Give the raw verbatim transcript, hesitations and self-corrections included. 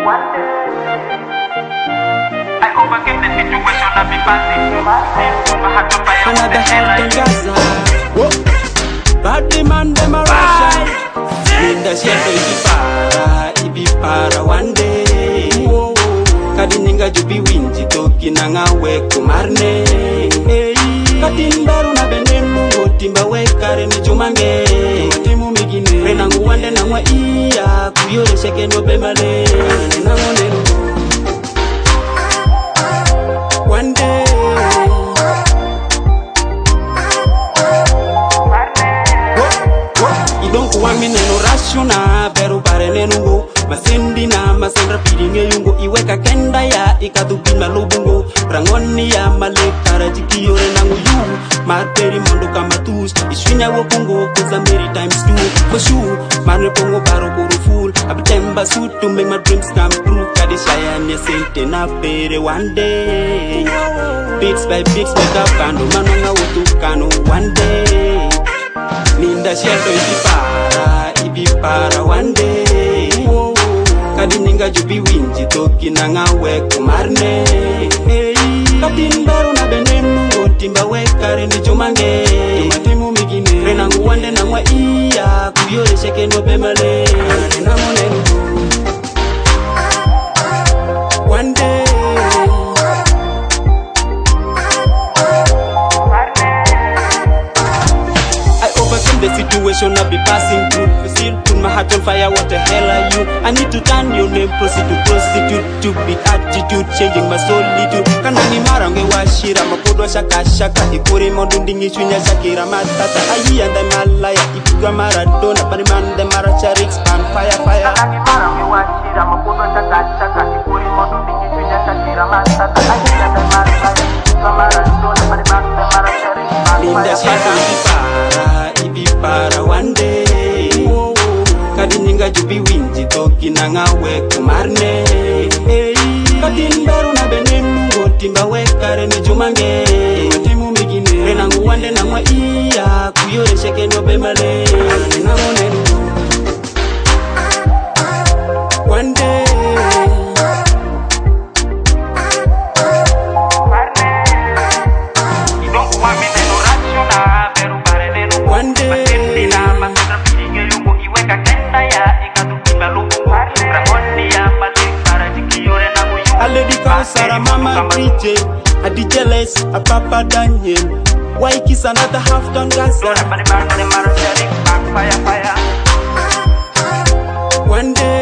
I overcame the situation I've been passing. Another heart in Gaza. Whoa. Bad demand them a Russian. In the shadow ibi para, ibi para one day. Whoa. Kadi ninga jubi winji toki nanga we kumarne. Hey. Kadi mbaru na benemu timba we kare ni jumange. Matimu migine renangu wande nangwa iya kuyore sheke no bemale. Nango nenu. One day. Wami neno rashuna beru bare nenungu masindi na masendra piringe yungu iweka kenda ya ikadubima lubungu rangoni ya malekara jikiyore nangu yu marperi mondo kamatus iswinya wokungu kuza many times two for sure manre pongo baro kuru full abitemba suit to make my dreams come true kadishaya nye sente na pere one day beats by beats wake up kando manonga utu kano one day Linda shelter ibi para, ibi para one day. Kadi ninga jubi winji toki nanga we kumarne. Kadi mbaru na benemu timba we kare ni jumange. Matimu migine renangu wande nangwa iya kuyore sheke no bemale. Nango nenu one day. The situation I'll be passing through. Still put my heart on fire, what the hell are you? I need to turn your name, proceed to prostitute. To be attitude, changing my solitude. Kanani marange washira, makodwa shaka shaka. Ikuri mondundingi chunya shakira matata. Ayi anda malaya, ipuga maradona. Parimande maracharix, pan fire fire. Kanani marange washira, makodwa shaka shaka. Ikuri mondundingi chunya shakira matata. Ayi anda malaya, ipuga maradona. Parimande maracharix, pan fire fire. Para one day. Kadi ninga jubi winji toki nanga we kumarne. Kadi mbaru na benemu timba we kare ni jumange. Matimu migine renangu wande nangwa iya kuyore sheke no bemale. Nango nenu one day. One day. Sara mama D J, a D J Les, a Papa Daniel. Why kiss another half done Gaza? One day.